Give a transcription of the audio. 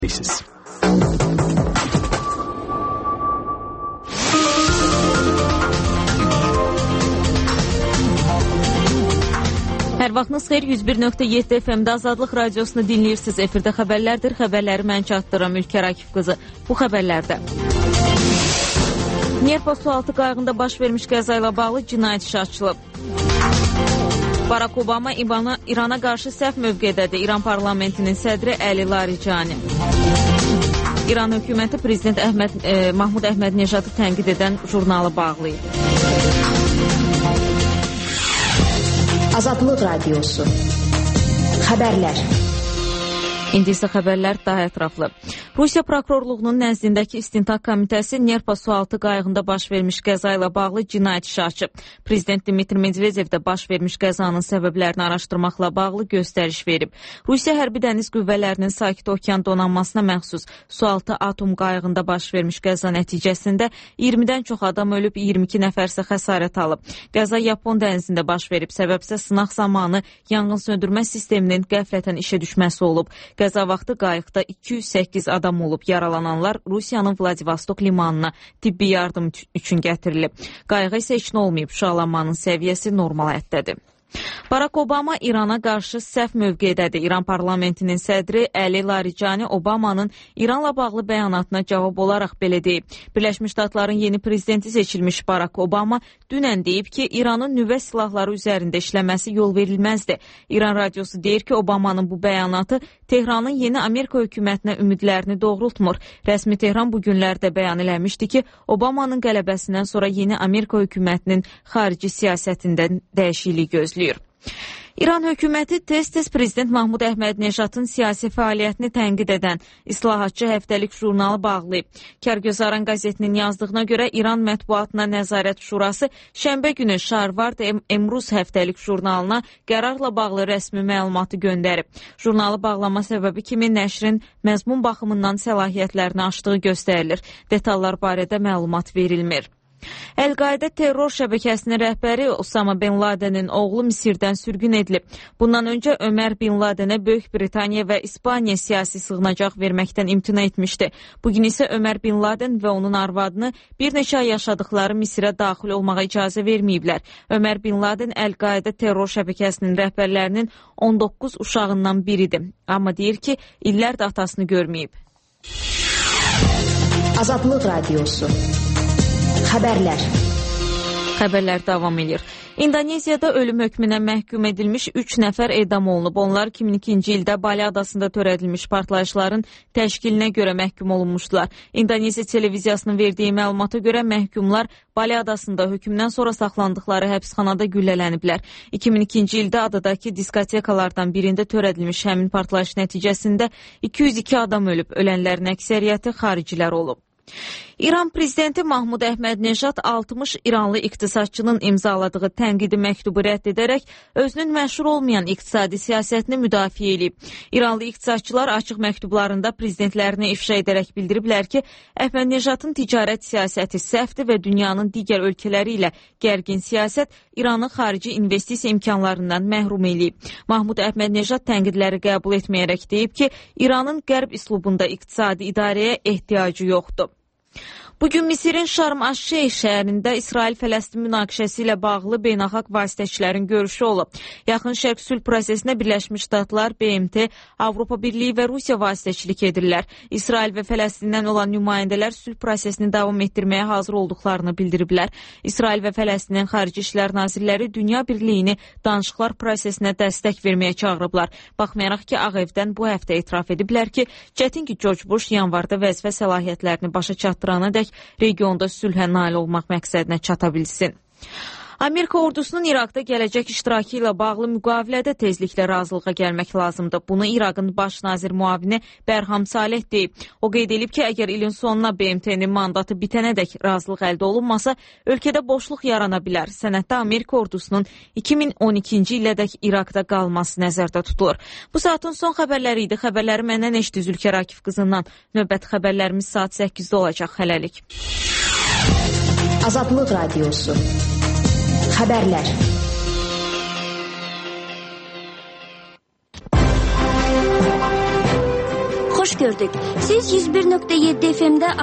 Siz. Hər vaxtınız xeyir, 101.7 FM-də Azadlıq Radiosunu dinləyirsiniz. Efirdə xəbərlərdir. Xəbərləri mən çatdıram Ülkər Akif qızı. Bu xəbərlərdə Nerpa sualtı qayığında baş vermiş qəza ilə bağlı cinayət işi açılıb. Barack Obama İrana qarşı səhv mövqedədir. İran parlamentinin sədri Əli Larijani. İran hökuməti prezident Mahmud Əhmədnejadı tənqid edən jurnalı bağlayıb. Azadlıq Radiosu. Xəbərlər. İndi isə xəbərlər daha ətraflı. Rusiya prokurorluğunun nəzdindəki İstintaq Komitəsi Nerpa sualtı qayığında baş vermiş qəza ilə bağlı cinayət işi açıb. Prezident Dmitri Medvedev də baş vermiş qəzanın səbəblərini araşdırmaqla bağlı göstəriş verib. Rusiya Hərbi Dəniz Qüvvələrinin Sakit Okean donanmasına məxsus sualtı atom qayığında baş vermiş qəza nəticəsində 20-dən çox adam ölüb, 22 nəfər isə xəsarət alıb. Qəza Yapon dənizində baş verib, səbəb isə sınaq zamanı yanğın söndürmə sisteminin qəflətən işə düşməsi olub. Qəza vaxtı qayıqda 208 adam olub. Yaralananlar Rusiyanın Vladivostok limanına tibbi yardım üçün gətirilib. Qayığa isə heç nə olmayıb. Şüalanmanın səviyyəsi normal həddədir. Barack Obama İrana qarşı səhv mövqedədir. İran parlamentinin sədri Əli Larijani Obamanın İranla bağlı bəyanatına cavab olaraq belə deyib. Birləşmiş Ştatların yeni prezidenti seçilmiş Barack Obama dünən deyib ki, İranın nüvə silahları üzərində işləməsi yol verilməzdir. İran radiosu deyir ki, Obamanın bu bəyanatı Tehranın yeni Amerika hökumətinə ümidlərini doğrultmur. Rəsmi Tehran bu günlərdə bəyan eləmişdi ki, Obamanın qələbəsindən sonra yeni Amerika hökumətinin xarici siyasətində dəyişiklik gözləyir. İran hökuməti tez-tez prezident Mahmud Əhmədnejadın siyasi fəaliyyətini tənqid edən İslahatçı həftəlik jurnalı bağlayıb. Kərgözaran qəzetinin yazdığına görə İran Mətbuatına Nəzarət Şurası şənbə günü Şarvard Emruz həftəlik jurnalına qərarla bağlı rəsmi məlumatı göndərib. Jurnalı bağlama səbəbi kimi nəşrin məzmun baxımından səlahiyyətlərini aşdığı göstərilir. Detallar barədə məlumat verilmir. Əl-Qaidə terror şəbəkəsinin rəhbəri Osama Bin Ladenin oğlu Misirdən sürgün edilib. Bundan öncə Ömər Bin Ladenə Böyük Britaniya və İspaniya siyasi sığınacaq verməkdən imtina etmişdi. Bugün isə Ömər Bin Laden və onun arvadını bir neçə ay yaşadıkları Misirə daxil olmağa icazə verməyiblər. Ömər Bin Laden Əl-Qaidə terror şəbəkəsinin rəhbərlərinin 19 uşağından biridir. Amma deyir ki, illərdir atasını görməyib. Azadlıq Radiosu. Xəbərlər davam edir. İndoneziyada ölüm hökmünə məhkum edilmiş 3 nəfər edam olunub. Onlar 2002-ci ildə Bali adasında törədilmiş partlayışların təşkilinə görə məhkum olunmuşdular. İndoneziya televiziyasının verdiyi məlumata görə məhkumlar Bali adasında hökmdən sonra saxlandıqları həbsxanada güllələniblər. 2002-ci ildə adadakı diskotekalardan birində törədilmiş həmin partlayış nəticəsində 202 adam ölüb. Ölənlərin əksəriyyəti xaricilər olub. İran prezidenti Mahmud Əhmədnejad 60 İranlı iqtisadçının imzaladığı tənqidi məktubu rədd edərək özünün məşhur olmayan iqtisadi siyasətini müdafiə edib. İranlı iqtisadçılar açıq məktublarında prezidentlərini ifşa edərək bildiriblər ki, Əhmədnejadın ticarət siyasəti səhvdir və dünyanın digər ölkələri ilə gərgin siyasət İranı xarici investisiya imkanlarından məhrum edib. Mahmud Əhmədnejad tənqidləri qəbul etməyərək deyib ki, İranın qərb üslubunda iqtisadi idarəyə ehtiyacı yoxdur. Bugün Misirin Şarm-əş-Şeyx şəhərində İsrail-Fələstin münaqişəsi ilə bağlı beynəlxalq vasitəçilərin görüşü olub. Yaxın Şərq sülh prosesinə Birləşmiş Ştatlar, BMT, Avropa Birliyi və Rusiya vasitəçilik edirlər. İsrail və Fələstindən olan nümayəndələr sülh prosesini davam etdirməyə hazır olduqlarını bildiriblər. İsrail və Fələstinin Xarici İşlər Nazirləri Dünya Birliyini danışıqlar prosesinə dəstək verməyə çağırıblar. Baxmayaraq ki, Ağ Evdən bu həftə etiraf ediblər ki, çətin ki, George Bush yanvarda vəzifə səlahiyyətlərini başa çatdırana dək regionda sülhə nail olmaq məqsədinə çata bilsin. Amerika ordusunun İraqda gələcək iştirakı ilə bağlı müqavilədə tezliklə razılığa gəlmək lazımdır. Bunu İraqın baş nazir müavini Bərham Saleh deyib. O qeyd edib ki, əgər ilin sonuna BMT-nin mandatı bitənədək razılıq əldə olunmasa, ölkədə boşluq yarana bilər. Sənəddə Amerika ordusunun 2012-ci illədək İraqda qalması nəzərdə tutulur. Bu saatın son xəbərləri idi. Xəbərləri məndən eşitdi Ülkər Akif qızından. Növbəti xəbərlərimiz saat 8-də olacaq. Hələlik. Azadlıq Radiosu. Xəbərlər. Xoş gördük. Siz 101.7 FM-də